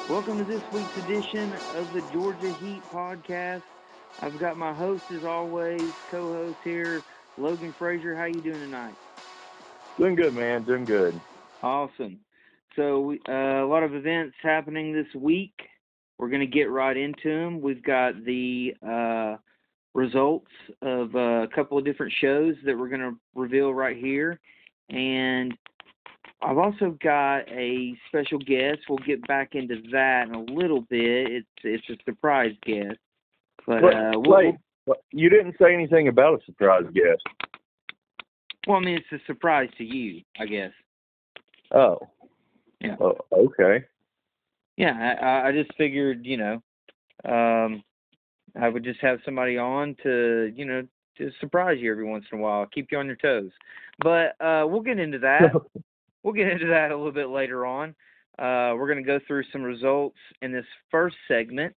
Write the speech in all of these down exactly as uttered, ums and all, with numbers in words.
Welcome to this week's edition of the Georgia Heat podcast. I've got my host, as always, co-host here, Logan Frazier. How you doing tonight? Doing good, man. Doing good. Awesome. So uh, a lot of events happening this week. We're going to get right into them. We've got the uh, results of uh, a couple of different shows that we're going to reveal right here. And I've also got a special guest. We'll get back into that in a little bit. It's it's a surprise guest. But Wait, uh, we'll, wait, you didn't say anything about a surprise guest. well, I mean, it's a surprise to you, I guess. Oh. Yeah. Oh, okay. Yeah, I, I just figured, you know, um, I would just have somebody on to, you know, to surprise you every once in a while, keep you on your toes. But uh, we'll get into that. We'll get into that a little bit later on. Uh, we're going to go through some results in this first segment.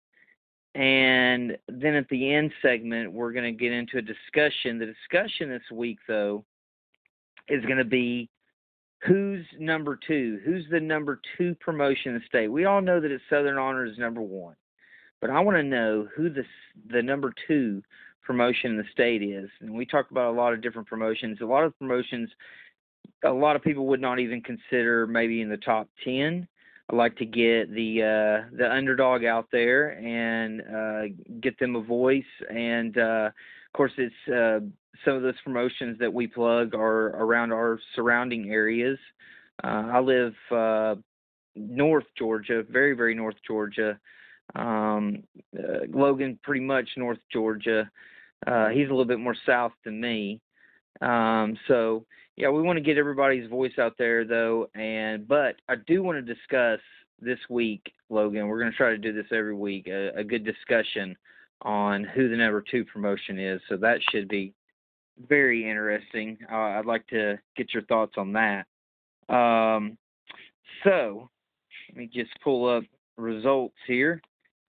And then at the end segment, we're going to get into a discussion. The discussion this week, though, is going to be who's number two? Who's the number two promotion in the state? We all know that it's Southern Honor is number one. But I want to know who the, the number two promotion in the state is. And we talk about a lot of different promotions. A lot of promotions a lot of people would not even consider maybe in the top ten. I like to get the uh, the underdog out there and uh, get them a voice. And, uh, of course, it's uh, some of those promotions that we plug are around our surrounding areas. Uh, I live uh, north Georgia, very, very north Georgia. Um, uh, Logan, pretty much north Georgia. Uh, he's a little bit more south than me. Um, so, yeah, we want to get everybody's voice out there, though. And but I do want to discuss this week, Logan. We're going to try to do this every week, a, a good discussion on who the number two promotion is. So that should be very interesting. Uh, I'd like to get your thoughts on that. Um, so let me just pull up results here.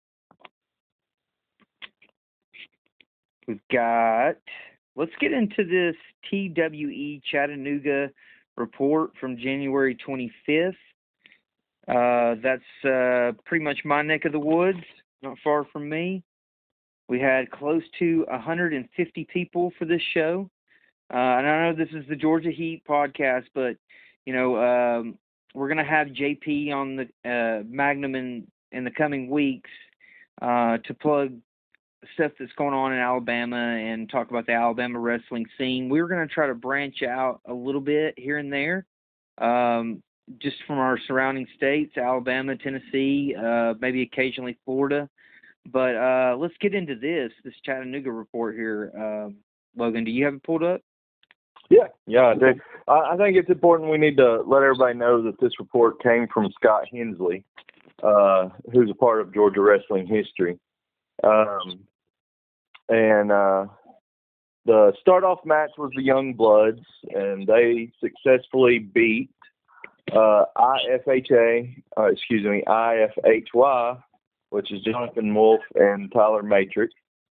We've got... Let's get into this T W E Chattanooga report from January twenty-fifth. Uh, that's uh, pretty much my neck of the woods, not far from me. We had close to one hundred fifty people for this show. Uh, and I know this is the Georgia Heat podcast, but, you know, um, we're going to have J P on the uh, Magnum in, in the coming weeks uh, to plug stuff that's going on in Alabama and talk about the Alabama wrestling scene. We were going to try to branch out a little bit here and there, um, just from our surrounding states, Alabama, Tennessee, uh, maybe occasionally Florida. But uh, let's get into this, this Chattanooga report here. Uh, Logan, do you have it pulled up? Yeah, yeah, I do. I think it's important we need to let everybody know that this report came from Scott Hensley, uh, who's a part of Georgia wrestling history. Um, and uh, the start-off match was the Young Bloods, and they successfully beat uh, I F H A, uh, excuse me, I F H Y, which is Jonathan Wolf and Tyler Matrix.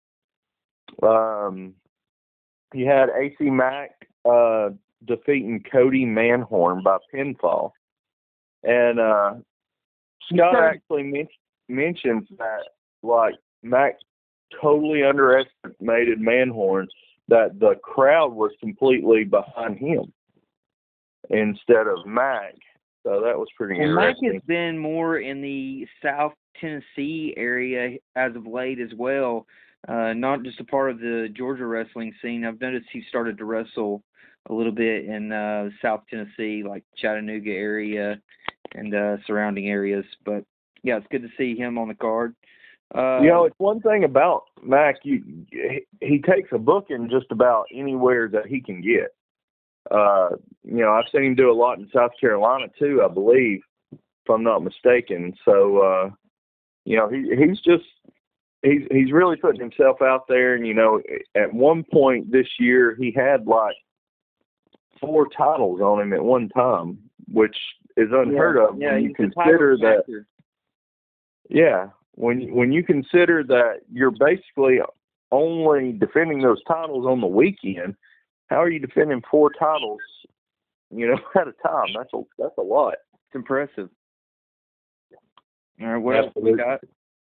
Um, you had A C Mack uh, defeating Cody Manhorn by pinfall, and uh, Scott actually men- mentions that, like, Mack totally underestimated Manhorn, that the crowd was completely behind him instead of Mack. So that was pretty well, interesting. Mack has been more in the South Tennessee area as of late as well, uh, not just a part of the Georgia wrestling scene. I've noticed he started to wrestle a little bit in uh, South Tennessee, like Chattanooga area and uh, surrounding areas. But, yeah, it's good to see him on the card. Uh, you know, it's one thing about Mack. You, he takes a booking just about anywhere that he can get. Uh, you know, I've seen him do a lot in South Carolina too, I believe, if I'm not mistaken. So, uh, you know, he he's just he's he's really putting himself out there. And you know, at one point this year, he had like four titles on him at one time, which is unheard yeah, of yeah, when you he's a consider title that. factor. Yeah. When when you consider that you're basically only defending those titles on the weekend, how are you defending four titles, you know, at a time? That's a that's a lot. It's impressive. All right, what else we got?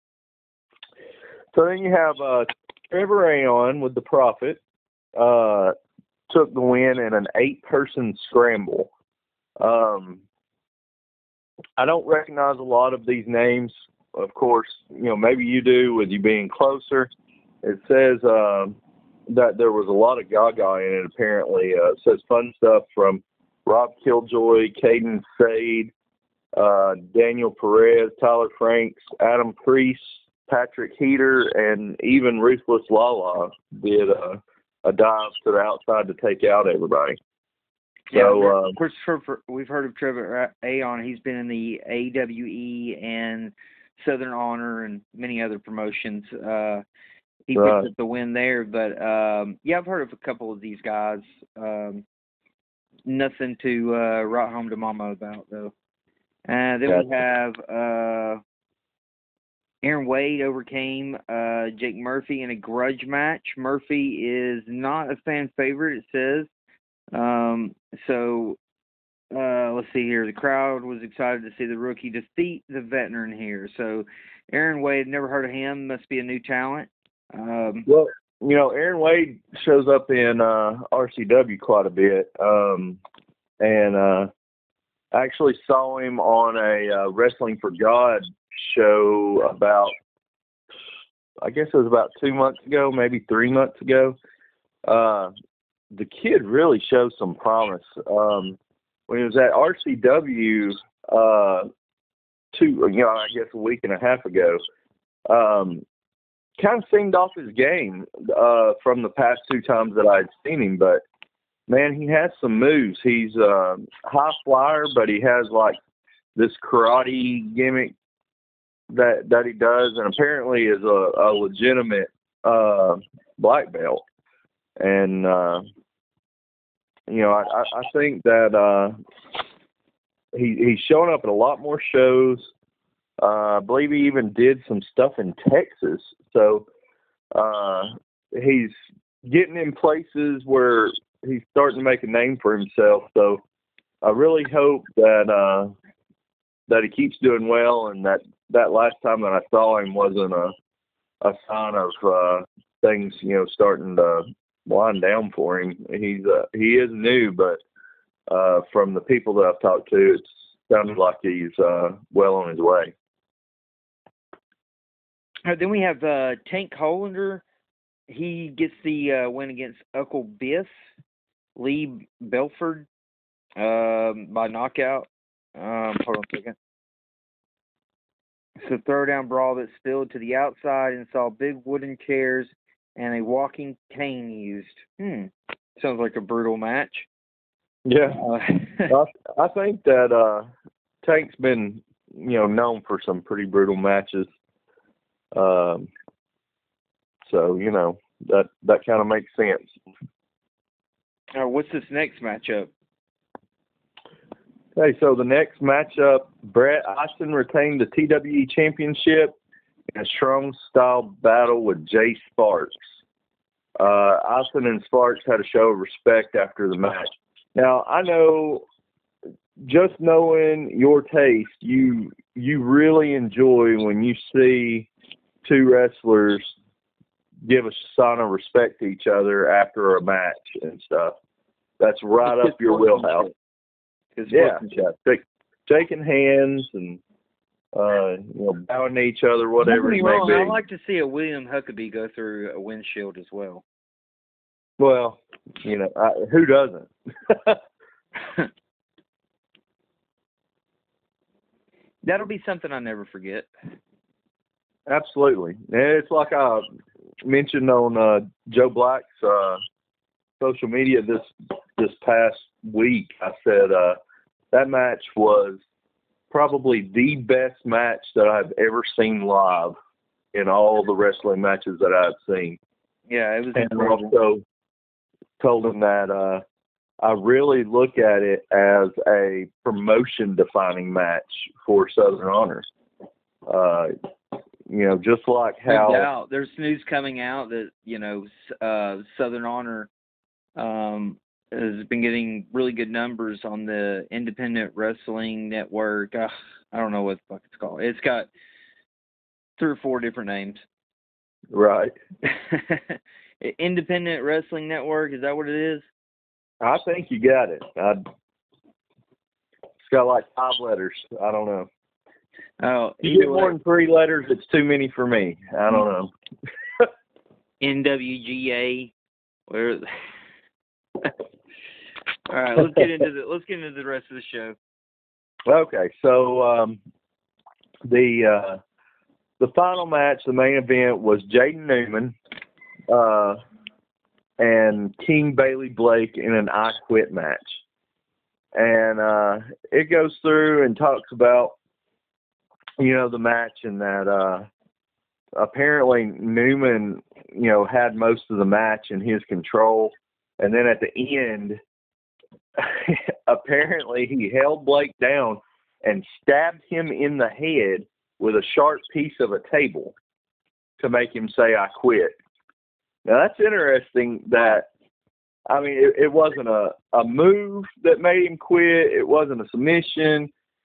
So then you have uh, Trevor Aon with the Prophet. Uh, took the win in an eight-person scramble. Um, I don't recognize a lot of these names. Of course, you know, maybe you do with you being closer. It says uh, that there was a lot of Gaga in it, apparently. Uh, it says fun stuff from Rob Killjoy, Caden Sade, uh, Daniel Perez, Tyler Franks, Adam Priest, Patrick Heater, and even Ruthless Lala did a, a dive to the outside to take out everybody. Yeah, so, uh, uh, of course, for, for, we've heard of Trevor Aon. He's been in the A W E and Southern Honor and many other promotions. Uh, he right. picked up the win there. But, um, yeah, I've heard of a couple of these guys. Um, nothing to uh, write home to mama about, though. Uh, then yeah. we have uh, Aaron Wade overcame uh, Jake Murphy in a grudge match. Murphy is not a fan favorite, it says. Um, so, uh, let's see here. The crowd was excited to see the rookie defeat the veteran here. So, Aaron Wade, never heard of him. Must be a new talent. Um, well, you know, Aaron Wade shows up in uh, R C W quite a bit. Um, and uh, I actually saw him on a uh, Wrestling for God show about, I guess it was about two months ago, maybe three months ago. Uh, the kid really shows some promise. Um, when he was at R C W, uh, two, you know, I guess a week and a half ago, um, kind of seemed off his game uh, from the past two times that I'd seen him. But man, he has some moves. He's a high flyer, but he has like this karate gimmick that that he does, and apparently is a, a legitimate uh, black belt. And uh, you know, I, I think that uh, he he's showing up at a lot more shows. Uh, I believe he even did some stuff in Texas. So uh, he's getting in places where he's starting to make a name for himself. So I really hope that uh, that he keeps doing well, and that, that last time that I saw him wasn't a a sign of uh, things, you know, starting to wind down for him. He's uh, he is new, but uh, from the people that I've talked to, it sounded like he's uh, well on his way. Uh, then we have uh, Tank Hollander. He gets the uh, win against Uncle Biff, Lee Belford, um, by knockout. Um, hold on a second. It's a throwdown brawl that spilled to the outside and saw big wooden chairs and a walking cane used. Hmm. Sounds like a brutal match. Yeah. Uh, I, I think that uh, Tank's been, you know, known for some pretty brutal matches. Um, so, you know, that, that kind of makes sense. uh, what's this next matchup? Okay, so the next matchup, Brett Eisen retained the T W E Championship in a strong style battle with Jay Sparks. Uh, Eisen and Sparks had a show of respect after the match. Now, I know, just knowing your taste, you you really enjoy when you see two wrestlers give a sign of respect to each other after a match and stuff. That's right up your wheelhouse. Yeah, yeah. Shaking hands and uh, you know, bowing to each other, whatever it may wrong. be. I'd like to see a William Huckabee go through a windshield as well. Well, you know, I, who doesn't? That'll be something I never forget. Absolutely. It's like I mentioned on uh, Joe Black's uh, social media this this past week. I said uh, that match was probably the best match that I've ever seen live in all the wrestling matches that I've seen. Yeah, it was and incredible. Also told him that uh, I really look at it as a promotion-defining match for Southern Honor. Uh, you know, just like how... No doubt. There's news coming out that, you know, uh, Southern Honor um, has been getting really good numbers on the Independent Wrestling Network. Uh, I don't know what the fuck it's called. It's got three or four different names. Right. Independent Wrestling Network, is that what it is? I think you got it. I, it's got like five letters. I don't know. Oh, you get more than three letters, it's too many for me. I don't know. N W G A. Where? All right, let's get into the let's get into the rest of the show. Okay, so um, the uh, the final match, the main event, was Jaden Newman uh, and King Bailey Blake in an I Quit match, and uh, it goes through and talks about, you know, the match, and that uh, apparently Newman, you know, had most of the match in his control, and then at the end, apparently he held Blake down and stabbed him in the head with a sharp piece of a table to make him say, "I quit." Now that's interesting. That, I mean, it, it wasn't a, a move that made him quit. It wasn't a submission.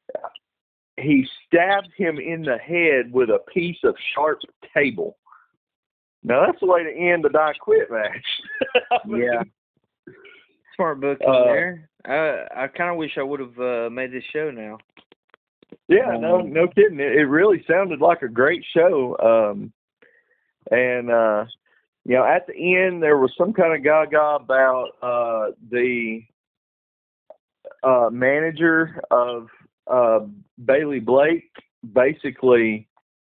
He stabbed him in the head with a piece of sharp table. Now that's the way to end the I Quit match. Yeah. Smart booking uh, there. I I kind of wish I would have uh, made this show now. Yeah, um, no, no kidding. It, it really sounded like a great show. Um, and uh, you know, at the end there was some kind of gaga about uh, the uh, manager of uh, Bailey Blake basically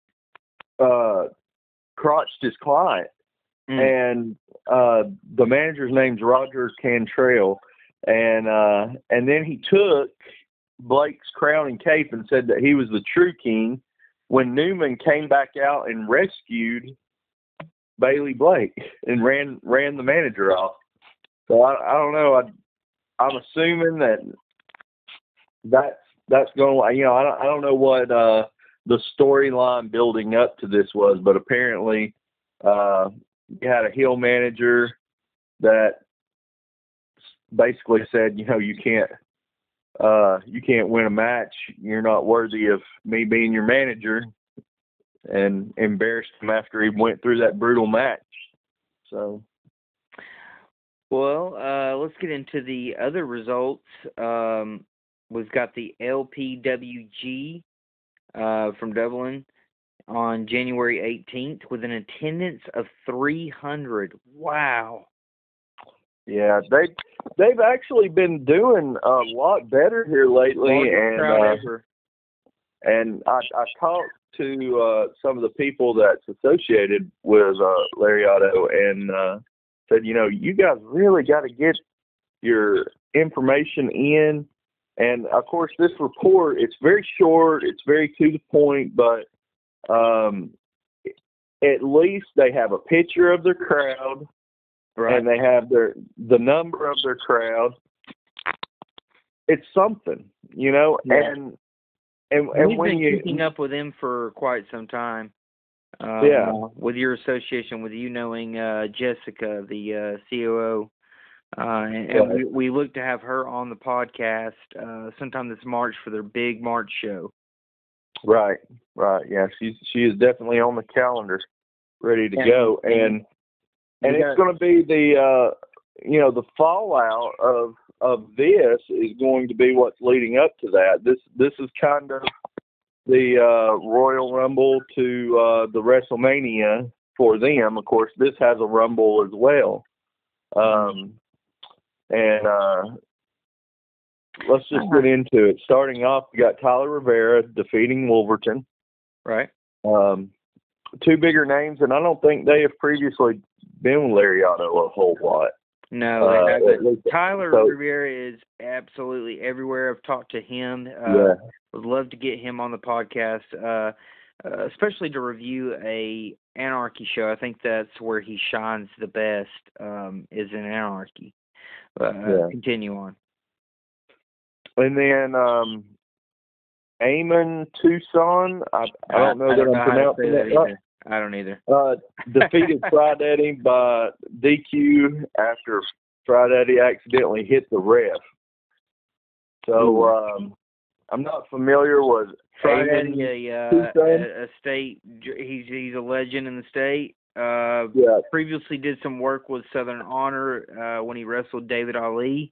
uh, crotched his client. Mm. And uh, the manager's name's Roger Cantrell, and uh, and then he took Blake's crown and cape and said that he was the true king when Newman came back out and rescued Bailey Blake and ran ran the manager off. So I, I don't know. I, I'm assuming that that's that's going. You know, I don't I don't know what uh, the storyline building up to this was, but apparently. Uh, You had a heel manager that basically said, you know, you can't, uh, you can't win a match. You're not worthy of me being your manager, and embarrassed him after he went through that brutal match. So, well, uh, let's get into the other results. Um, we've got the L P W G uh, from Dublin on January eighteenth with an attendance of three hundred. Wow. Yeah, they they've actually been doing a lot better here lately, and uh, and I, I talked to uh, some of the people that's associated with uh, Lariato, and uh, said, you know, you guys really got to get your information in, and of course this report, it's very short, it's very to the point, but Um, at least they have a picture of their crowd, right, and they have their the number of their crowd. It's something, you know, yeah. and and and We've when been you keeping up with them for quite some time. Um, yeah, with your association, with you knowing uh, Jessica, the uh, C O O, uh, and, and we, we look to have her on the podcast uh, sometime this March for their big March show. Right, right, yeah, she's she is definitely on the calendar, ready to and, go, and and it's going to be the uh, you know the fallout of of this is going to be what's leading up to that. This this is kind of the uh, Royal Rumble to uh, the WrestleMania for them. Of course, this has a Rumble as well, um, and. Uh, Let's just get into it. Starting off, we got Tyler Rivera defeating Wolverton. Right. Um, two bigger names, and I don't think they have previously been with Lariato a whole lot. No, uh, they haven't. Tyler so, Rivera is absolutely everywhere. I've talked to him. Uh, yeah. Would love to get him on the podcast, uh, uh, especially to review a Anarchy show. I think that's where he shines the best, um, is in Anarchy. Uh, yeah. Continue on. And then um, Eamon Tucson, I, I don't know I, I don't that I'm pronouncing that right. I don't either. Uh, defeated Friday by D Q after Friday accidentally hit the ref. So um, I'm not familiar with Friday, a, uh, a, a state. He's he's a legend in the state. Uh, yeah. Previously did some work with Southern Honor uh, when he wrestled David Ali.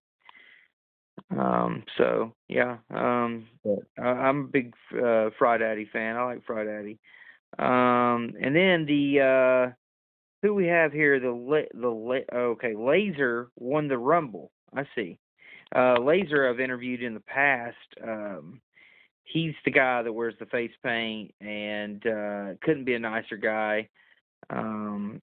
Um, so yeah, um, yeah. I'm a big uh, Fry Daddy fan. I like Fry Daddy. Um, and then the uh, who we have here, the the okay, Laser won the Rumble. I see. Uh, Laser I've interviewed in the past. Um, he's the guy that wears the face paint and uh, couldn't be a nicer guy. Um,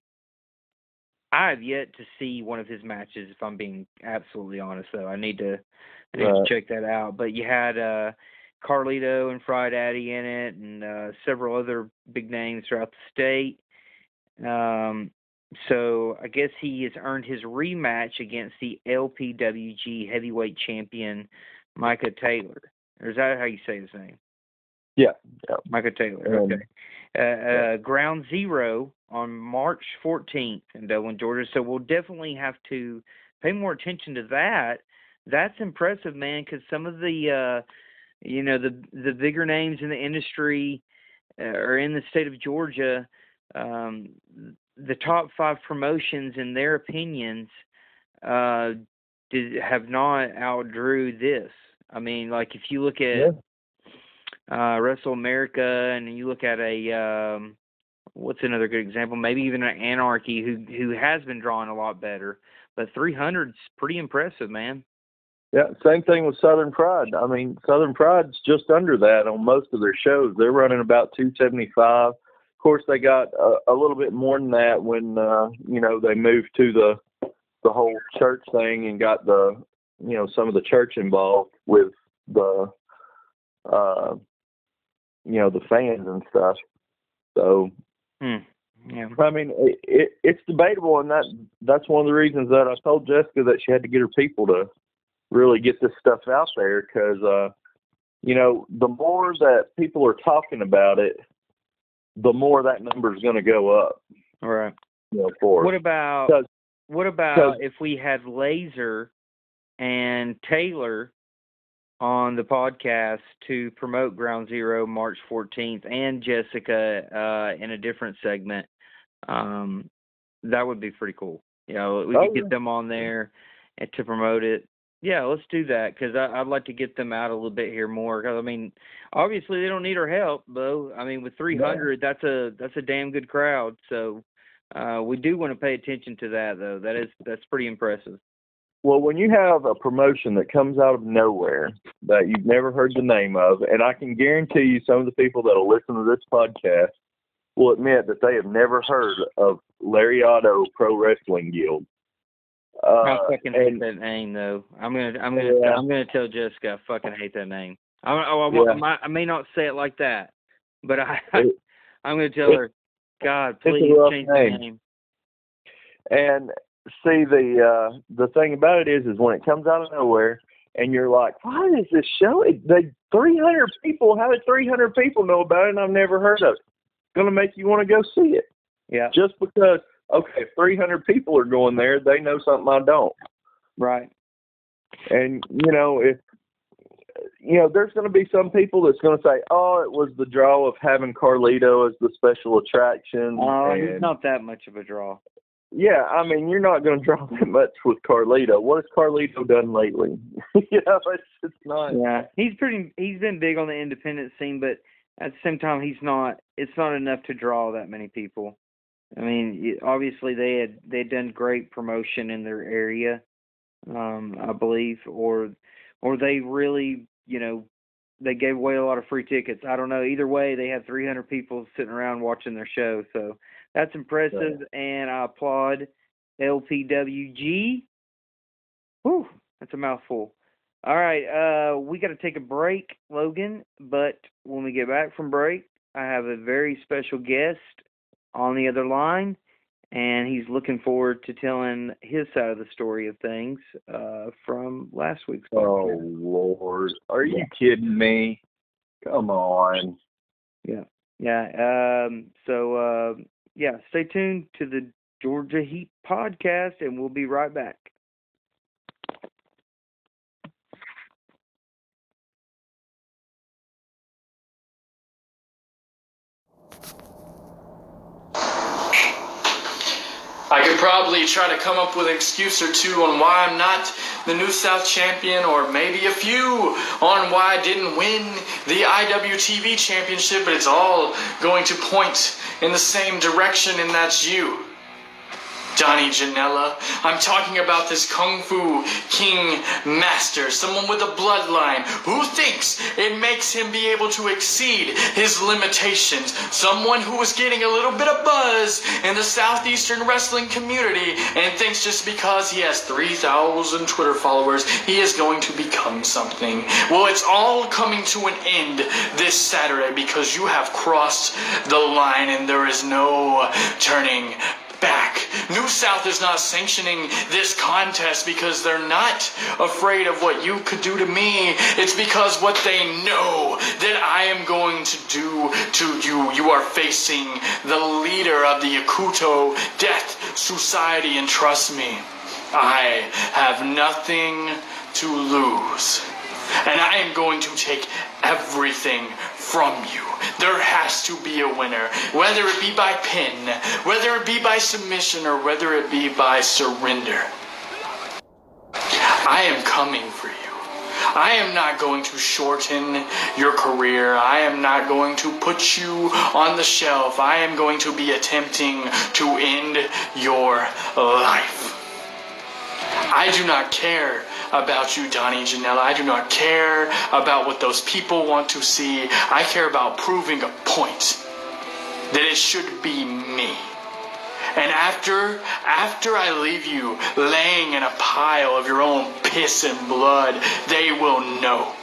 I have yet to see one of his matches, if I'm being absolutely honest, though. I need to, I need right. to check that out. But you had uh, Carlito and Fry Daddy in it, and uh, several other big names throughout the state. Um, so I guess he has earned his rematch against the L P W G heavyweight champion, Micah Taylor. Or is that how you say his name? Yeah. yeah. Micah Taylor, um, okay. Uh, uh, Ground Zero on March fourteenth in Dublin, Georgia. So we'll definitely have to pay more attention to that. That's impressive, man, because some of the, uh, you know, the the bigger names in the industry uh, are in the state of Georgia. Um, the top five promotions, in their opinions, uh, did, have not outdrew this. I mean, like if you look at yeah. uh, Wrestle America, and you look at a um, what's another good example? Maybe even an Anarchy, who who has been drawing a lot better. But three hundred's pretty impressive, man. Yeah, same thing with Southern Pride. I mean, Southern Pride's just under that on most of their shows. They're running about two seventy-five. Of course, they got a, a little bit more than that when uh, you know they moved to the the whole church thing and got the you know some of the church involved with the uh, you know the fans and stuff. So, hmm. yeah. I mean, it, it, it's debatable, and that that's one of the reasons that I told Jessica that she had to get her people to really get this stuff out there, because uh, you know the more that people are talking about it, the more that number is going to go up. All right. You know, for what about Cause, what about if we had Laser and Taylor on the podcast to promote Ground Zero March fourteenth, and Jessica uh, in a different segment? Um, that would be pretty cool. You know, we oh, could get them on there and to promote it. Yeah, let's do that, because I'd like to get them out a little bit here more. Cause, I mean, obviously they don't need our help, though. I mean, with three hundred, yeah. that's a that's a damn good crowd. So uh, we do want to pay attention to that, though. That is that's pretty impressive. Well, when you have a promotion that comes out of nowhere that you've never heard the name of, and I can guarantee you some of the people that will listen to this podcast will admit that they have never heard of Lariato Pro Wrestling Guild. Uh, I fucking hate that name, though. I'm gonna, I'm gonna, yeah. I'm gonna tell Jessica I fucking hate that name. I, I, I, yeah. I, might, I may not say it like that, but I, it, I'm gonna tell it, her, God, please change name. the name. And see, the uh, the thing about it is, is when it comes out of nowhere, and you're like, "What is this show? It, they three hundred people. How did three hundred people know about it? And I've never heard of it." It's gonna make you want to go see it. Yeah. Just because. Okay, if three hundred people are going there, they know something I don't. Right. And, you know, if, you know, there's going to be some people that's going to say, oh, it was the draw of having Carlito as the special attraction. Oh, uh, and, he's not that much of a draw. Yeah, I mean, you're not going to draw that much with Carlito. What has Carlito done lately? you know, it's, it's not. Yeah, he's pretty, he's been big on the independent scene, but at the same time, he's not, it's not enough to draw that many people. I mean, obviously they had they had done great promotion in their area, um, I believe, or or they really, you know, they gave away a lot of free tickets. I don't know. Either way, they had three hundred people sitting around watching their show, so that's impressive, yeah. And I applaud L P W G. Whew, that's a mouthful. All right, uh, we got to take a break, Logan, but when we get back from break, I have a very special guest on the other line, and he's looking forward to telling his side of the story of things uh, from last week's podcast. Oh, Lord. Are you yeah. kidding me? Come on. Yeah. Yeah. Um, so, uh, yeah, stay tuned to the Georgia Heat podcast, and we'll be right back. I could probably try to come up with an excuse or two on why I'm not the New South champion, or maybe a few on why I didn't win the I W T V championship, but it's all going to point in the same direction, and that's you, Johnny Janela. I'm talking about this Kung Fu King master, someone with a bloodline who thinks it makes him be able to exceed his limitations, someone who is getting a little bit of buzz in the Southeastern wrestling community and thinks just because he has three thousand Twitter followers, he is going to become something. Well, it's all coming to an end this Saturday because you have crossed the line and there is no turning back. New South is not sanctioning this contest because they're not afraid of what you could do to me. It's because what they know that I am going to do to you. You are facing the leader of the Yakuto Death Society, and trust me, I have nothing to lose. And I am going to take everything from you. There has to be a winner, whether it be by pin, whether it be by submission, or whether it be by surrender. I am coming for you. I am not going to shorten your career. I am not going to put you on the shelf. I am going to be attempting to end your life. I do not care about you, Donnie Janela. I do not care about what those people want to see. I care about proving a point that it should be me. And after, after I leave you laying in a pile of your own piss and blood, they will know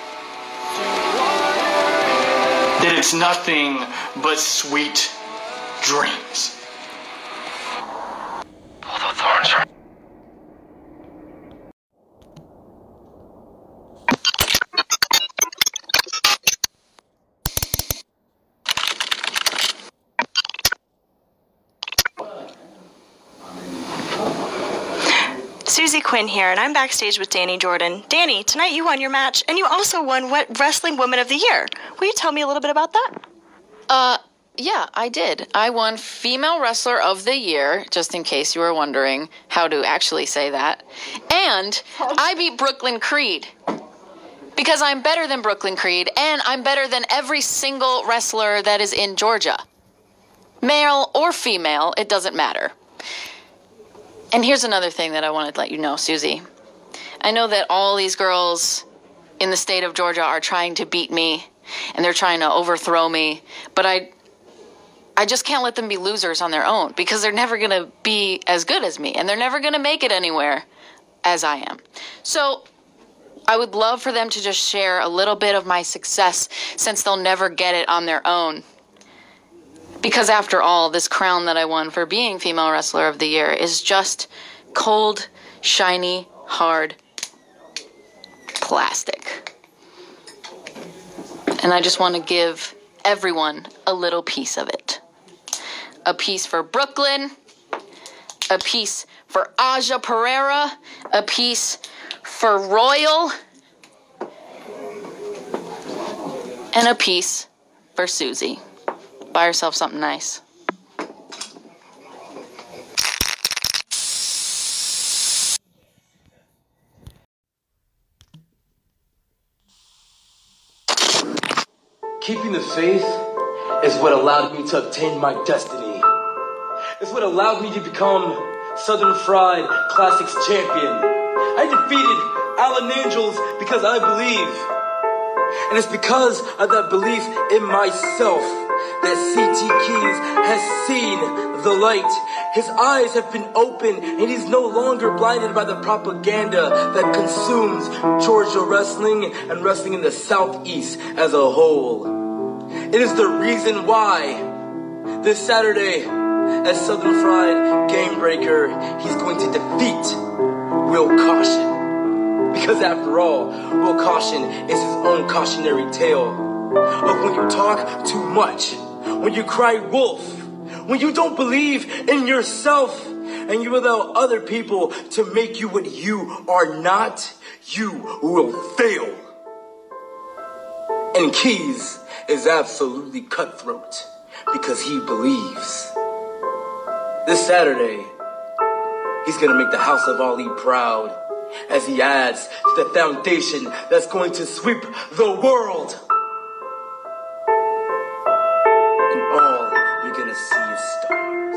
that it's nothing but sweet dreams. Pull the thorns from Susie Quinn here, and I'm backstage with Danny Jordan. Danny, tonight you won your match, and you also won what Wrestling Woman of the Year. Will you tell me a little bit about that? Uh, yeah, I did. I won Female Wrestler of the Year, just in case you were wondering how to actually say that. And I beat Brooklyn Creed. Because I'm better than Brooklyn Creed, and I'm better than every single wrestler that is in Georgia. Male or female, it doesn't matter. And here's another thing that I wanted to let you know, Susie. I know that all these girls in the state of Georgia are trying to beat me, and they're trying to overthrow me, but I I just can't let them be losers on their own, because they're never going to be as good as me, and they're never going to make it anywhere as I am. So I would love for them to just share a little bit of my success, since they'll never get it on their own. Because after all, this crown that I won for being Female Wrestler of the Year is just cold, shiny, hard plastic. And I just want to give everyone a little piece of it. A piece for Brooklyn, a piece for Aja Pereira, a piece for Royal, and a piece for Susie. Buy yourself something nice. Keeping the faith is what allowed me to obtain my destiny. It's what allowed me to become Southern Fried Classics champion. I defeated Alan Angels because I believe. And it's because of that belief in myself that C T Keys has seen the light. His eyes have been opened, and he's no longer blinded by the propaganda that consumes Georgia wrestling and wrestling in the Southeast as a whole. It is the reason why this Saturday at Southern Fried Game Breaker, he's going to defeat Will Caution. Because after all, Will Caution is his own cautionary tale of when you talk too much, when you cry wolf, when you don't believe in yourself, and you allow other people to make you what you are not, you will fail. And Keys is absolutely cutthroat because he believes. This Saturday He's gonna make the House of Ali proud as he adds to the foundation that's going to sweep the world. And all you're gonna see is stars.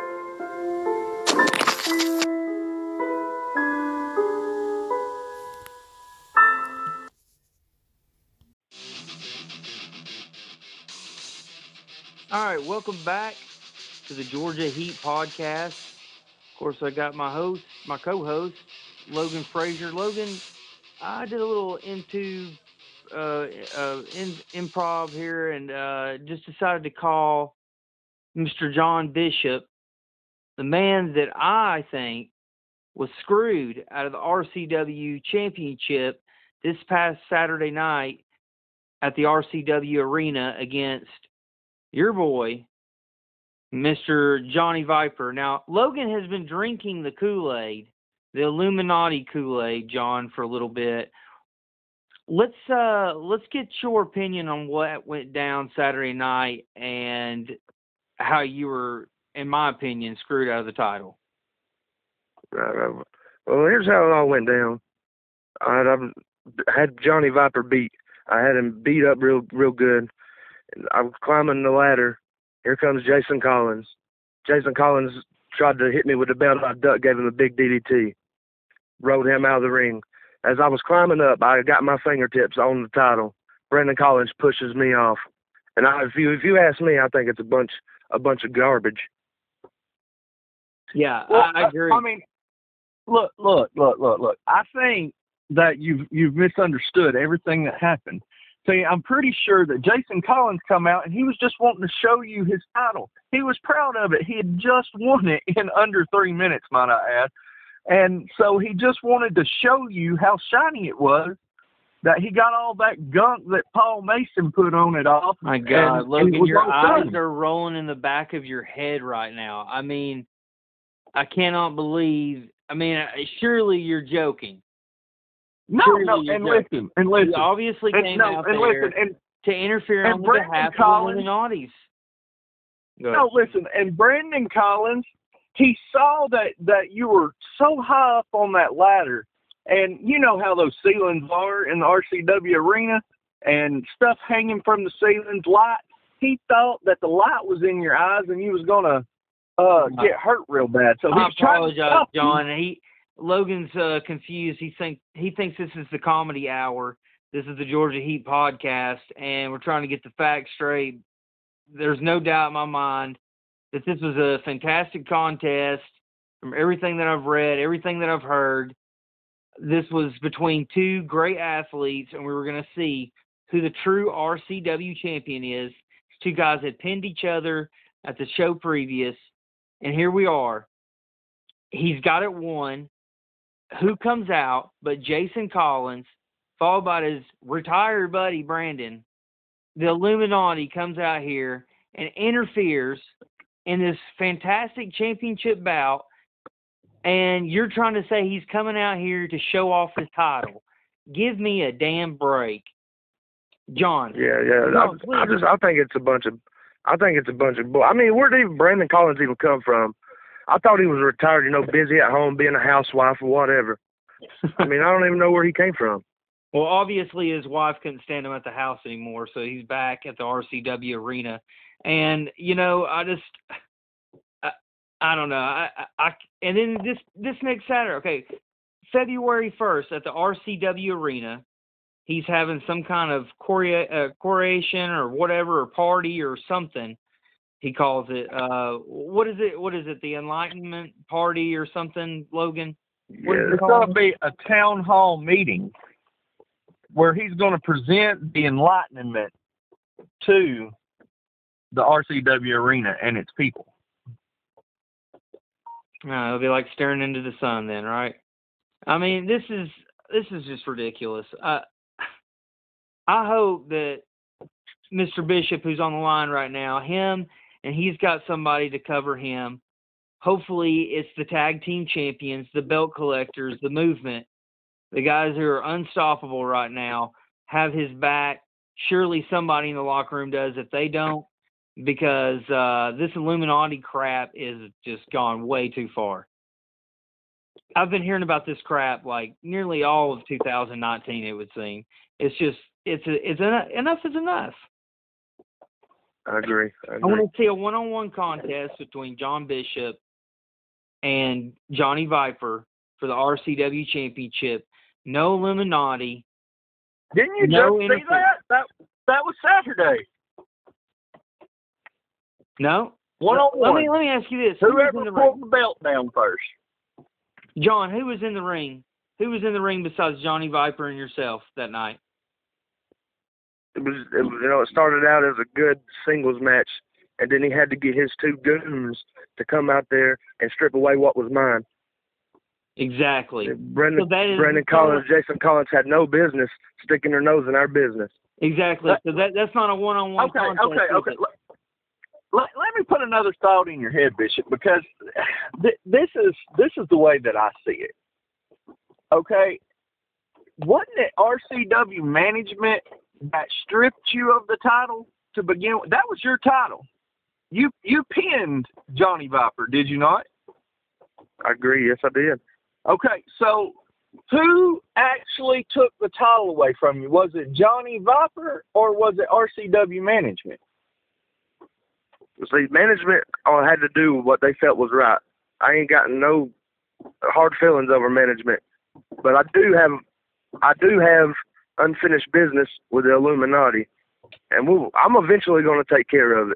All right, welcome back to the Georgia Heat podcast. Of course, I got my host, my co-host, Logan Frazier. Logan, I did a little into uh, uh, in, improv here and uh, just decided to call Mister John Bishop, the man that I think was screwed out of the R C W championship this past Saturday night at the R C W Arena against your boy, Mister Johnny Viper. Now, Logan has been drinking the Kool-Aid, the Illuminati Kool-Aid, John, for a little bit. Let's uh, let's get your opinion on what went down Saturday night and how you were, in my opinion, screwed out of the title. Uh, well, here's how it all went down. I had, I had Johnny Viper beat. I had him beat up real, real good. I was climbing the ladder. Here comes Jason Collins. Jason Collins tried to hit me with the belt. I ducked, gave him a big D D T. Rode him out of the ring. As I was climbing up, I got my fingertips on the title. Brandon Collins pushes me off. And I, if you if you ask me, I think it's a bunch a bunch of garbage. Yeah, well, I, I agree. I mean, look, look, look, look, look. I think that you've you've misunderstood everything that happened. See, I'm pretty sure that Jason Collins come out and he was just wanting to show you his title. He was proud of it. He had just won it in under three minutes, might I add. And so he just wanted to show you how shiny it was, that he got all that gunk that Paul Mason put on it off. My God, and, Logan, and your eyes done. are rolling in the back of your head right now. I mean, I cannot believe, I mean, surely you're joking. No, Surely no, you're and joking. listen, and listen. You obviously and, came no, out and there listen, and, to interfere and on the Brandon behalf Collins, of the Illuminatis. No, listen, and Brandon Collins, he saw that, that you were so high up on that ladder, and you know how those ceilings are in the R C W arena, and stuff hanging from the ceilings, light. He thought that the light was in your eyes and you was going to uh, get hurt real bad. So he I was trying to apologize, stop you. John. He Logan's uh, confused. He think he thinks this is the comedy hour. This is the Georgia Heat podcast, and we're trying to get the facts straight. There's no doubt in my mind that this was a fantastic contest. From everything that I've read, everything that I've heard, this was between two great athletes, and we were going to see who the true R C W champion is. Two guys had pinned each other at the show previous, and here we are. He's got it won. Who comes out but Jason Collins, followed by his retired buddy Brandon? The Illuminati comes out here and interferes in this fantastic championship bout, and you're trying to say he's coming out here to show off his title. Give me a damn break. John. Yeah, yeah. No, I, I just I think it's a bunch of I think it's a bunch of bull. I mean, where did even Brandon Collins even come from? I thought he was retired, you know, busy at home being a housewife or whatever. I mean, I don't even know where he came from. Well, obviously his wife couldn't stand him at the house anymore, so he's back at the R C W arena. And, you know, I just, I, I don't know. I, I, I, and then this, this next Saturday, okay, February first at the R C W arena, he's having some kind of choreo, uh, choration or whatever, or party or something. He calls it, uh, what is it? What is it? The Enlightenment Party or something, Logan? What is Yeah. it It's called? going to be a town hall meeting where he's going to present the enlightenment to the R C W arena and its people. No, it'll be like staring into the sun then, right? I mean, this is this is just ridiculous. Uh, I hope that Mister Bishop, who's on the line right now, him and he's got somebody to cover him. Hopefully it's the tag team champions, the belt collectors, the movement, the guys who are unstoppable right now, have his back. Surely somebody in the locker room does. If they don't, because uh, this Illuminati crap is just gone way too far. I've been hearing about this crap like nearly all of two thousand nineteen. It would seem it's just it's a, it's enough, enough is enough. I agree. I, agree. I want to see a one-on-one contest between John Bishop and Johnny Viper for the R C W Championship. No Illuminati. Didn't you no just see that? That that was Saturday. No. One on one. Let me let me ask you this: Whoever Who was in the pulled ring? the belt down first. John, who was in the ring? Who was in the ring besides Johnny Viper and yourself that night? It was, it was, you know, it started out as a good singles match, and then he had to get his two goons to come out there and strip away what was mine. Exactly. Brendan, so that is, Brendan Collins, Jason Collins had no business sticking their nose in our business. Exactly. So that that's not a one-on-one Okay, contest. okay, okay. Let, let me put another thought in your head, Bishop, because th- this is this is the way that I see it. Okay, wasn't it R C W management that stripped you of the title to begin with? That was your title. You you pinned Johnny Viper, did you not? I agree. Yes, I did. Okay, so who actually took the title away from you? Was it Johnny Viper or was it R C W management? See, management all had to do what they felt was right. I ain't got no hard feelings over management, but I do have, I do have unfinished business with the Illuminati, and we'll, I'm eventually going to take care of it.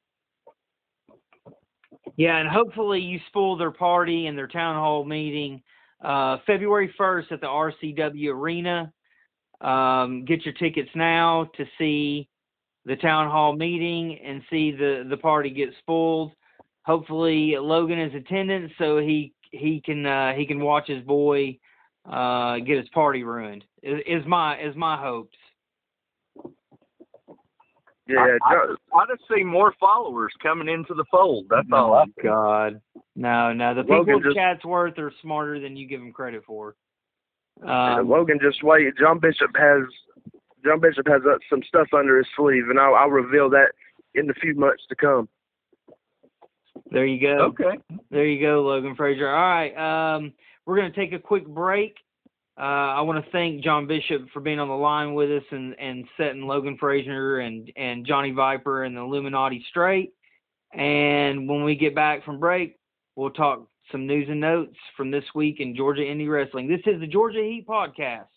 Yeah, and hopefully you spoil their party and their town hall meeting uh, February first at the R C W Arena. Um, get your tickets now to see the town hall meeting and see the, the party get spoiled. Hopefully Logan is attending so he he can uh, he can watch his boy uh, get his party ruined. Is, is my is my hopes. Yeah, I, I, just, I just see more followers coming into the fold. That's oh all. I my God, no, no. The people Logan of just, Chatsworth are smarter than you give them credit for. Um, Um, Logan, just wait. John Bishop has John Bishop has uh, some stuff under his sleeve, and I'll, I'll reveal that in the few months to come. There you go. Okay. There you go, Logan Frazier. All right, um, we're going to take a quick break. Uh, I want to thank John Bishop for being on the line with us and, and setting Logan Frazier and, and Johnny Viper and the Illuminati straight. And when we get back from break, we'll talk some news and notes from this week in Georgia Indie Wrestling. This is the Georgia Heat Podcast.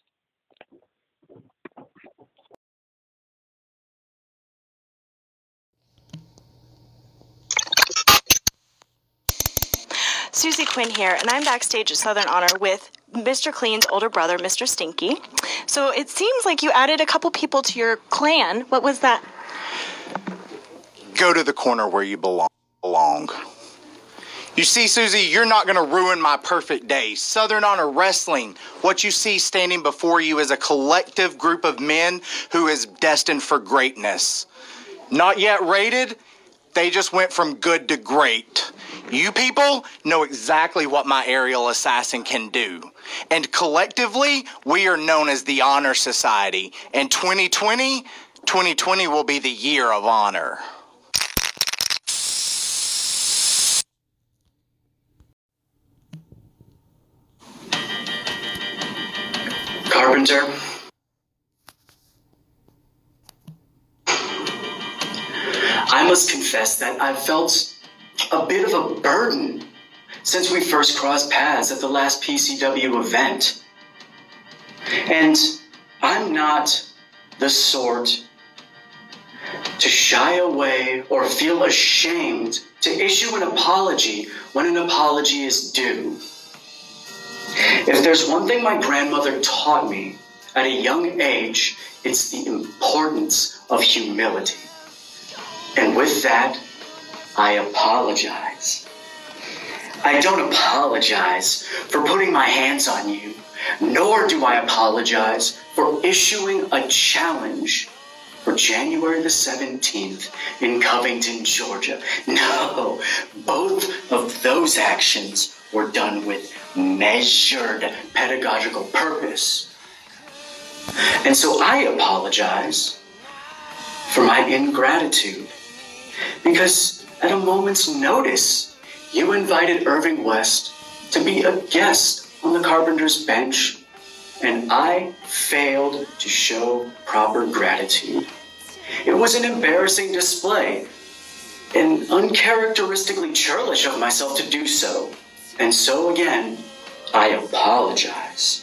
Susie Quinn here, and I'm backstage at Southern Honor with Mister Clean's older brother, Mister Stinky. So it seems like you added a couple people to your clan. What was that? Go to the corner where you belong. You see, Susie, you're not going to ruin my perfect day. Southern Honor Wrestling, what you see standing before you is a collective group of men who is destined for greatness. Not yet rated, they just went from good to great. You people know exactly what my aerial assassin can do. And collectively, we are known as the Honor Society. And twenty twenty, twenty twenty will be the year of honor. Carpenter. I must confess that I've felt a bit of a burden since we first crossed paths at the last P C W event. And I'm not the sort to shy away or feel ashamed to issue an apology when an apology is due. If there's one thing my grandmother taught me at a young age, it's the importance of humility. And with that, I apologize. I don't apologize for putting my hands on you, nor do I apologize for issuing a challenge for January the seventeenth in Covington, Georgia. No, both of those actions were done with measured pedagogical purpose. And so I apologize for my ingratitude, because at a moment's notice, you invited Irving West to be a guest on the Carpenter's bench, and I failed to show proper gratitude. It was an embarrassing display, and uncharacteristically churlish of myself to do so. And so again, I apologize.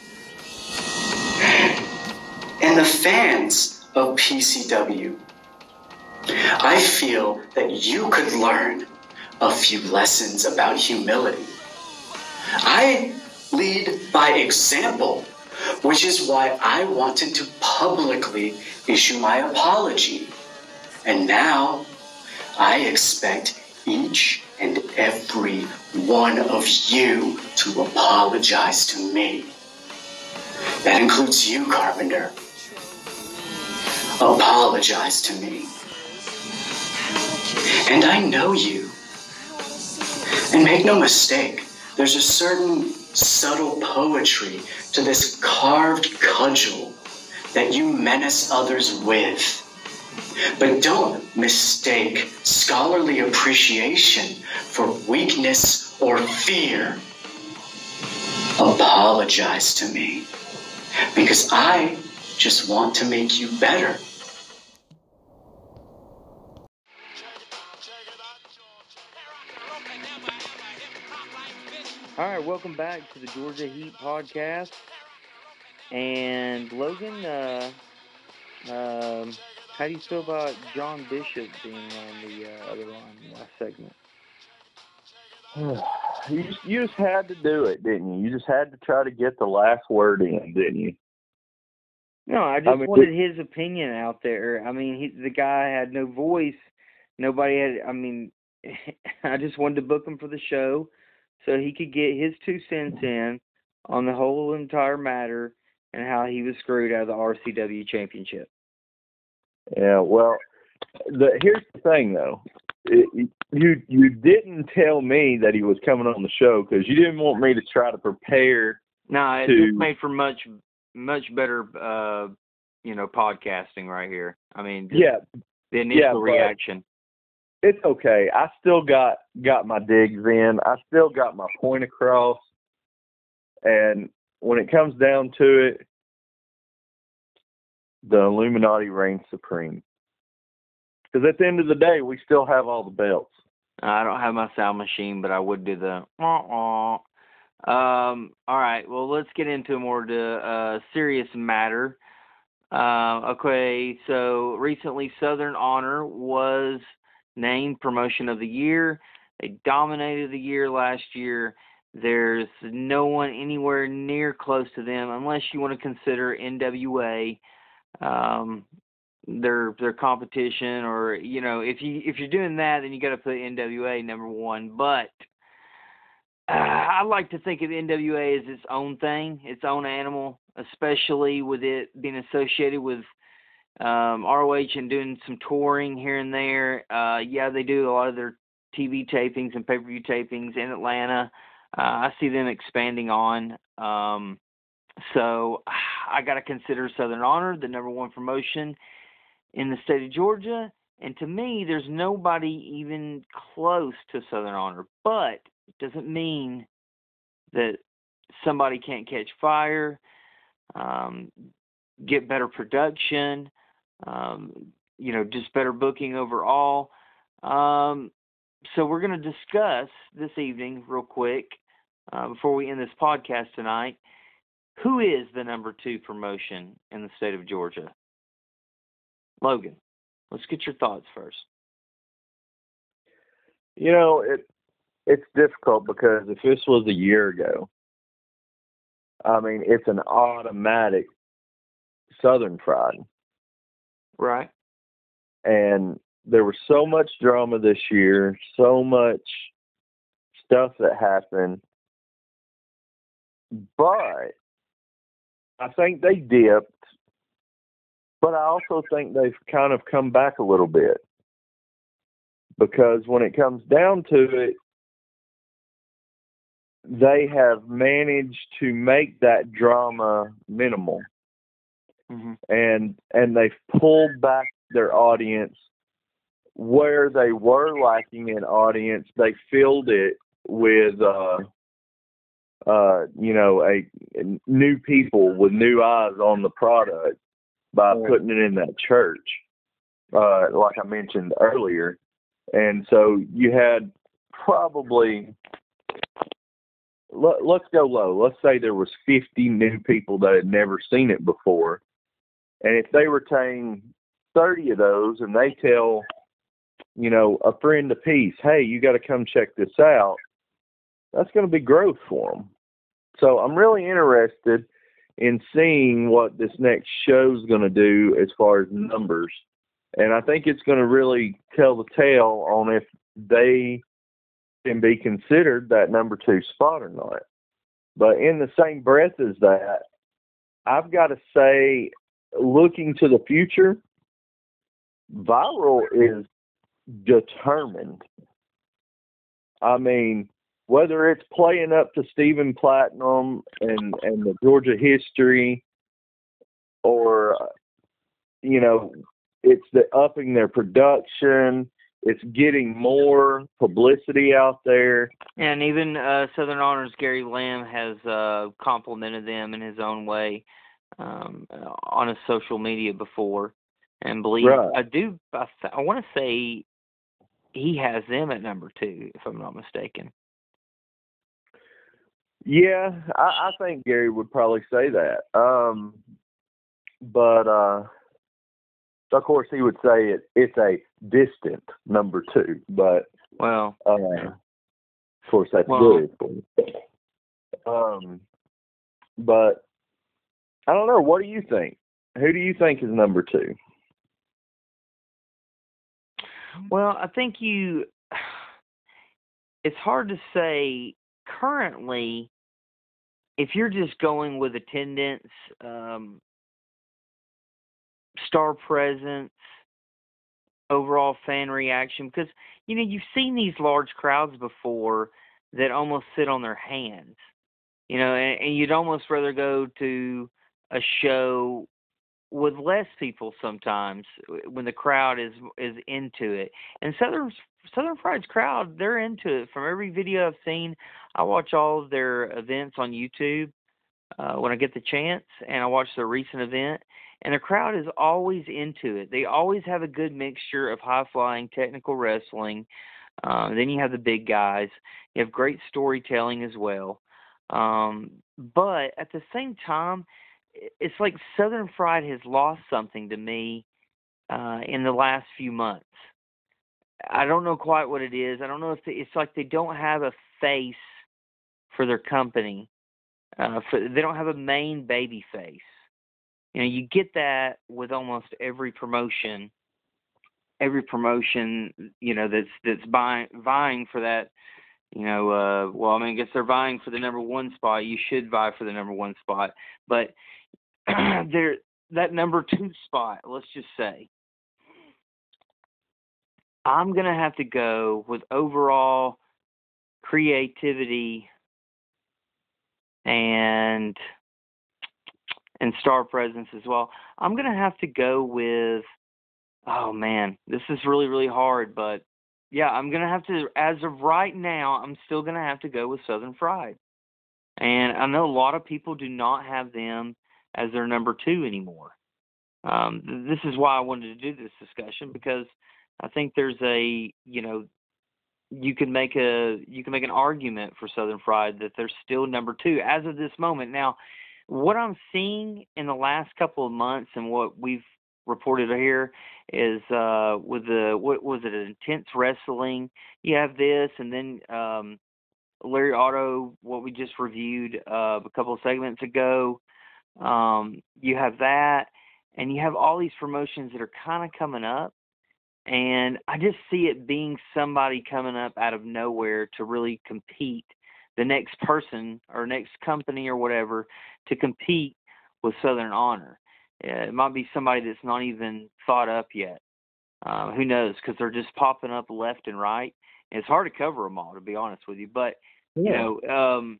And the fans of P C W, I feel that you could learn a few lessons about humility. I lead by example, which is why I wanted to publicly issue my apology. And now I expect each and every one of you to apologize to me. That includes you, Carpenter. Apologize to me. And I know you. And make no mistake, there's a certain subtle poetry to this carved cudgel that you menace others with. But don't mistake scholarly appreciation for weakness or fear. Apologize to me, because I just want to make you better. All right, welcome back to the Georgia Heat podcast. And Logan, uh, um, how do you feel about John Bishop being on the uh, other line in last segment? you, just, you just had to do it, didn't you? You just had to try to get the last word in, didn't you? No, I just I mean, wanted his opinion out there. I mean, he, the guy had no voice. Nobody had, I mean, I just wanted to book him for the show so he could get his two cents in on the whole entire matter and how he was screwed out of the R C W championship. Yeah, well, the, here's the thing, though. It, you you didn't tell me that he was coming on the show because you didn't want me to try to prepare. No, it to, just made for much much better, uh, you know, podcasting right here. I mean, yeah, the initial yeah, reaction. It's okay. I still got got my digs in. I still got my point across. And when it comes down to it, the Illuminati reigns supreme. Because at the end of the day, we still have all the belts. I don't have my sound machine, but I would do the wah-wah. Um, all right, well, let's get into more to uh, serious matter. Uh, okay, so recently Southern Honor was named Promotion of the Year. They dominated the year last year. There's no one anywhere near close to them unless you want to consider N W A. Um, their their competition, or you know, if you if you're doing that, then you got to put N W A number one. But uh, I like to think of N W A as its own thing, its own animal, especially with it being associated with um, R O H and doing some touring here and there. Uh, yeah, they do a lot of their T V tapings and pay-per-view tapings in Atlanta. Uh, I see them expanding on. Um, so I got to consider Southern Honor the number one promotion in the state of Georgia. And to me, there's nobody even close to Southern Honor. But it doesn't mean that somebody can't catch fire, um, get better production, um, you know, just better booking overall. Um, so we're going to discuss this evening real quick uh, before we end this podcast tonight. Who is the number two promotion in the state of Georgia? Logan, let's get your thoughts first. You know, it it's difficult because if this was a year ago, I mean, it's an automatic Southern Fried. Right. And there was so much drama this year, so much stuff that happened. But I think they dipped. But I also think they've kind of come back a little bit. Because when it comes down to it, they have managed to make that drama minimal. Mm-hmm. And and they've pulled back their audience. Where they were lacking an audience, they filled it with uh, uh, you know, a, a new people with new eyes on the product by putting it in that church, uh, like I mentioned earlier. And so you had probably, let, let's go low. Let's say there was fifty new people that had never seen it before. And if they retain thirty of those and they tell, you know, a friend apiece, hey, you got to come check this out, that's going to be growth for them. So I'm really interested in seeing what this next show's going to do as far as numbers. And I think it's going to really tell the tale on if they can be considered that number two spot or not. But in the same breath as that, I've got to say, looking to the future, Viral is determined. I mean, whether it's playing up to Stephen Platinum and, and the Georgia history, or, you know, it's the upping their production, it's getting more publicity out there. And even uh, Southern Honors Gary Lamb has uh, complimented them in his own way um, on his social media before. And believe, right. I do, I, I want to say he has them at number two, if I'm not mistaken. Yeah, I, I think Gary would probably say that. Um, but, uh, of course, he would say it. It's a distant number two. But, well, uh, of course, that's well, good. Um, but, I don't know. What do you think? Who do you think is number two? Well, I think you, it's hard to say currently if you're just going with attendance, um, star presence, overall fan reaction, because, you know, you've seen these large crowds before that almost sit on their hands, you know, and, and you'd almost rather go to a show with less people sometimes when the crowd is is into it. And Southern Southern Fried's crowd, they're into it. From every video I've seen, I watch all of their events on YouTube uh, when I get the chance, and I watch their recent event, and the crowd is always into it. They always have a good mixture of high-flying technical wrestling. Um, then you have the big guys. You have great storytelling as well. Um, but at the same time, it's like Southern Fried has lost something to me uh, in the last few months. I don't know quite what it is. I don't know if they, it's like they don't have a face for their company. Uh, for, they don't have a main baby face. You know, you get that with almost every promotion. Every promotion, you know, that's that's buying, vying for that. You know, uh, well, I mean, I guess they're vying for the number one spot. You should vie for the number one spot, but there, that number two spot, let's just say, I'm going to have to go with overall creativity and and star presence as well. I'm going to have to go with, oh man, this is really, really hard, but yeah, I'm going to have to, as of right now, I'm still going to have to go with Southern Fried. And I know a lot of people do not have them as their number two anymore. Um, this is why I wanted to do this discussion, because I think there's a, you know, you can make a you can make an argument for Southern Fried that they're still number two as of this moment. Now, what I'm seeing in the last couple of months and what we've reported here is uh, with the what was it, Intense Wrestling? You have this, and then um, Larry Otto, what we just reviewed uh, a couple of segments ago. Um, you have that, and you have all these promotions that are kind of coming up, and I just see it being somebody coming up out of nowhere to really compete, the next person or next company or whatever, to compete with Southern Honor. Yeah, it might be somebody that's not even thought up yet. Uh, who knows? Because they're just popping up left and right. And it's hard to cover them all, to be honest with you. But, yeah. you know, um,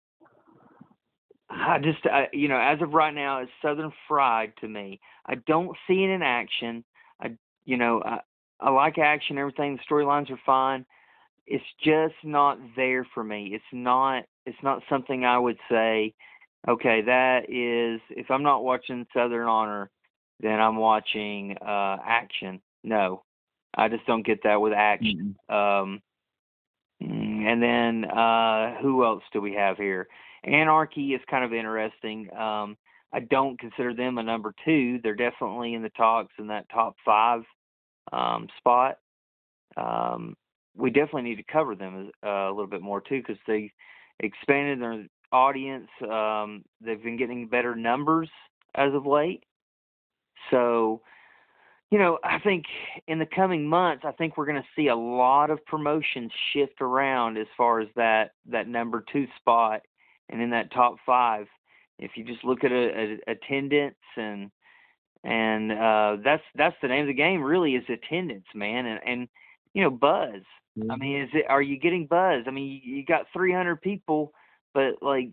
I just, I, you know, as of right now, it's Southern Fried to me. I don't see it in action. I, you know, I, I like action, everything. The storylines are fine. it's just not there for me. It's not it's not something I would say, okay, that is, if I'm not watching Southern Honor, then I'm watching uh, Action. No, I just don't get that with Action. Mm-hmm. Um, and then uh, who else do we have here? Anarchy is kind of interesting. Um, I don't consider them a number two. They're definitely in the talks in that top five um, spot. Um, we definitely need to cover them uh, a little bit more too, because they expanded their audience. Um, they've been getting better numbers as of late. So, you know, I think in the coming months, I think we're going to see a lot of promotions shift around as far as that, that number two spot and in that top five. If you just look at a, a, attendance and and uh, that's that's the name of the game, really, is attendance, man, and and you know, buzz. Mm-hmm. I mean, is it? Are you getting buzz? I mean, you, you got three hundred people, but like,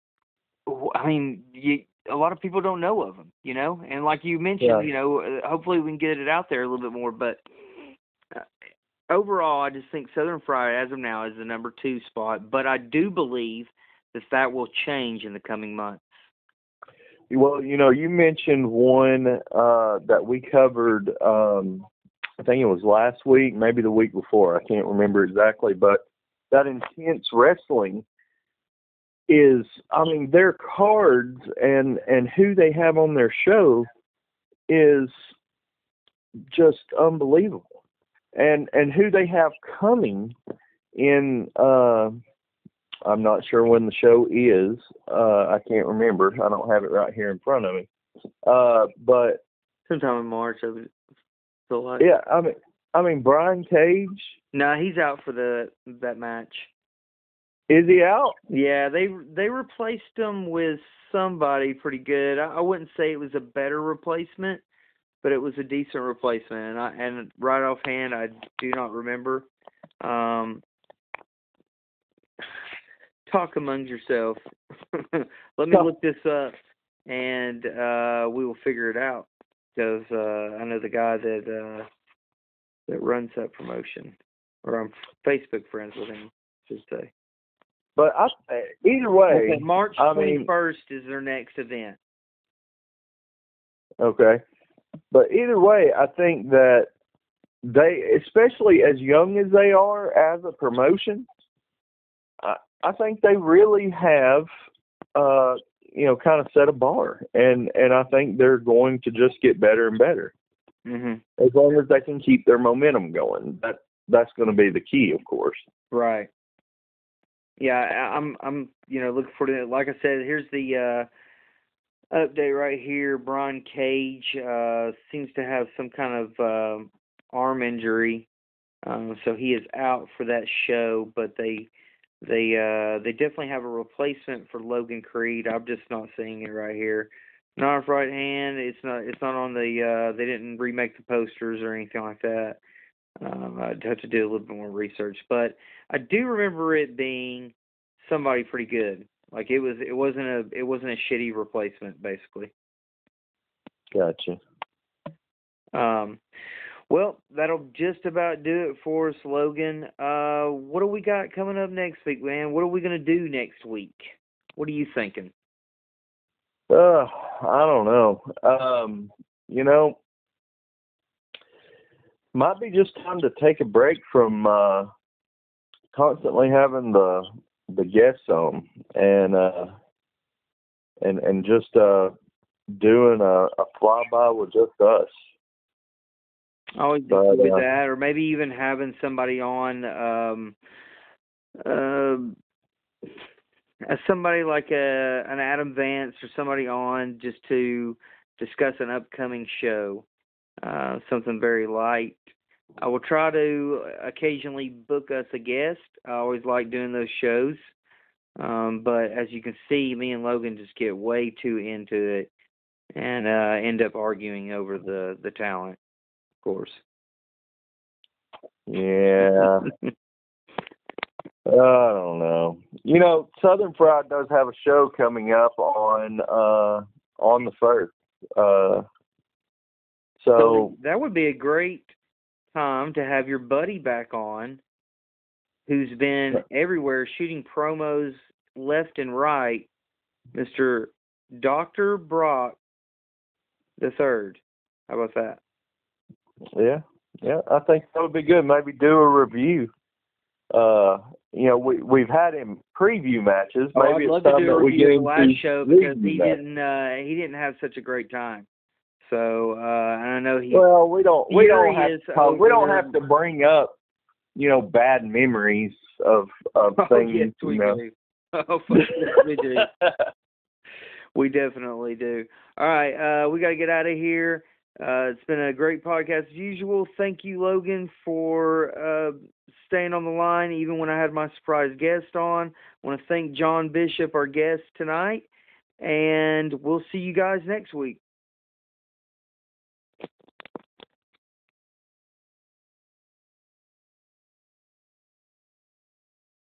I mean, you, a lot of people don't know of them, you know. And like you mentioned, yeah. you know, hopefully we can get it out there a little bit more. But uh, overall, I just think Southern Fried, as of now, is the number two spot. But I do believe that that will change in the coming months. Well, you know, you mentioned one uh, that we covered, um, I think it was last week, maybe the week before. I can't remember exactly. But that Intense Wrestling is, I mean, their cards and, and who they have on their show is just unbelievable. And and who they have coming in, uh, I'm not sure when the show is. Uh, I can't remember. I don't have it right here in front of me. Uh, but sometime in March, I would feel like. Yeah, I mean, I mean Brian Cage. No, he's out for the that match. Is he out? Yeah, they they replaced him with somebody pretty good. I, I wouldn't say it was a better replacement, but it was a decent replacement. And I and right offhand, I do not remember. Um, talk among yourself. Let me look this up, and uh, we will figure it out. Because uh, I know the guy that uh, that runs that promotion, or I'm Facebook friends with him, I should say. But I, either way, okay, March I twenty-first mean, is their next event. Okay, but either way, I think that they, especially as young as they are as a promotion, I, I think they really have, uh, you know, kind of set a bar, and and I think they're going to just get better and better. Mm-hmm. As long as they can keep their momentum going, that that's going to be the key, of course. Right. Yeah, I'm, I'm, you know, looking forward to it. Like I said, here's the uh, update right here. Brian Cage uh, seems to have some kind of uh, arm injury, um, so he is out for that show. But they, they, uh, they definitely have a replacement for Logan Creed. I'm just not seeing it right here. Not off right hand. It's not. It's not on the. Uh, they didn't remake the posters or anything like that. Um, I'd have to do a little bit more research, but I do remember it being somebody pretty good. Like it was, it wasn't a, it wasn't a shitty replacement, basically. Gotcha. Um, well, that'll just about do it for us, Logan. Uh, what do we got coming up next week, man? What are we gonna do next week? What are you thinking? Uh, I don't know. Um, you know. Might be just time to take a break from uh, constantly having the the guests on, and uh, and and just uh, doing a, a flyby with just us. Always but, with uh, that, or maybe even having somebody on, um, uh, somebody like a an Adam Vance or somebody on just to discuss an upcoming show. Uh, something very light. I will try to occasionally book us a guest. I always like doing those shows. Um, but as you can see, me and Logan just get way too into it and uh, end up arguing over the, the talent, of course. Yeah. I don't know. You know, Southern Fried does have a show coming up on uh, on the first. Uh, So, so that would be a great time to have your buddy back on who's been everywhere shooting promos left and right, Mister Doctor Brock the Third. How about that? Yeah, yeah, I think that would be good. Maybe do a review. Uh, you know, we we've had him preview matches. Oh, Maybe I'd love it's time to do that a we review get of the last into show because review he matches. didn't uh, he didn't have such a great time. So uh, and I know he. Well, we don't we don't have is to talk, we don't over- have to bring up, you know, bad memories of of Oh, things. yes, we you know. do. Oh, fuck, yes, we do. We definitely do. All right, uh, we got to get out of here. Uh, it's been a great podcast as usual. Thank you, Logan, for uh, staying on the line even when I had my surprise guest on. I want to thank John Bishop, our guest tonight, and we'll see you guys next week.